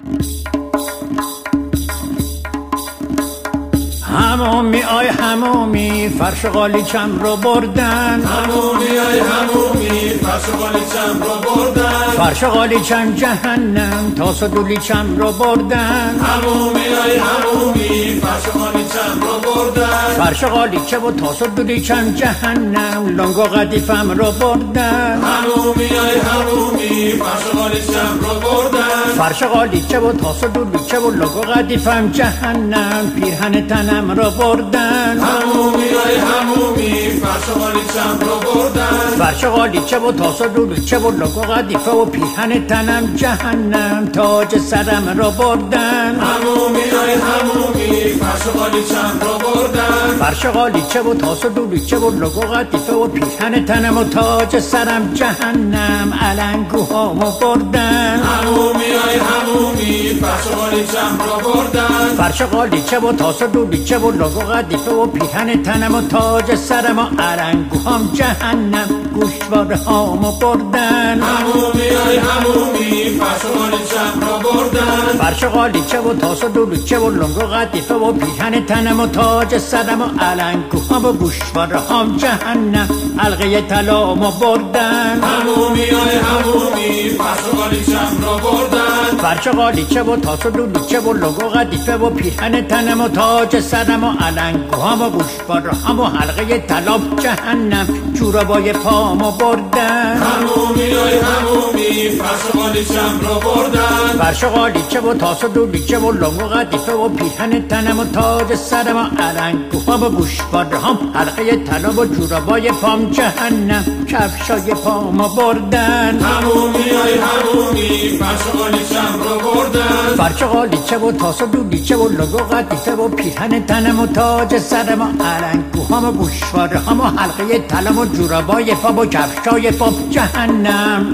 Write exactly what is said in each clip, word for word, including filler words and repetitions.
همومی آی همومی فرش قالیچم رو بردن، همومی آی همومی فرش قالیچم رو بردن، فرش قالیچم جهنم تاس و دولیچم رو بردن، همومی آی همومی فرش قالیچم رو بردن، فرش قالیچه و تاس و دولیچم جهنم لنگ و قدیفم رو بردن، همومی آی همومی فرش قالیچم رو بردن، فرش قالیچه و تاس و دولیچه و لنگ و قدیفم جهنم پیرهن تنم رو بردن، همومی آی همومی فرش قالیچم رو بردن، فرش قالیچه و تاس و دولیچه و لنگ و قدیفه و پیرهن تنم جهنم تاج سرم رو بردن، همومی آی همومی فرش قالیچم رو بردن، فرش قالیچه و تاس و دولیچه و لنگ و قدیفه و پیرهن تنم و تاج سرم جهنم علنگوهامو بردن، همومی آی همومی فرش قالیچم رو بردن، فرش قالیچه و تاس و دولیچه و لنگ و قدیفه و پیرهن تنم و تاج سرم و علنگوهام جهنم گوشوارهامو بردن، همومی آی همومی فرش قالیچم رو بردن، فرش قالیچه و تاس و دولیچه و لنگ و قدیفه و پیرهن تنم و تاج سرم و علنگوهام و گوشوارهام جهنم حلقه طلامو بردن، همومی آی همومی فرش قالیچم رو بردن، فرش قالیچه و تاس و دولیچه و لنگ و قدیفه و پیرهن تنم و تاج سرم و علنگوهام و گوشوارهام و حلقه طلام جهنم جورابای پامو بردن، همومی آی همومی فرش قالیچم رو بردن، فرش قالیچه و تاس و دولیچه و لنگ و قدیفه و پیرهن تنم و تاج سرم و علنگوهام و گوشوارهام حلقه طلا و جورابای پام جهنم کفشای پامو بردن، همومی آی همومی فرش قالیچم رو بردن، فرش قالیچه و تاس و دولیچه و لنگ و قدیفه و پیرهن تنم و تاج سرم و علنگوهام و گوشوارهام و حلقه طلا و جورابای پام و کفشای پام جهنم.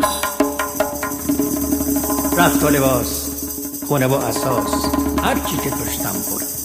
رفت و لباس خونه و اساس هر چی که داشتم برد.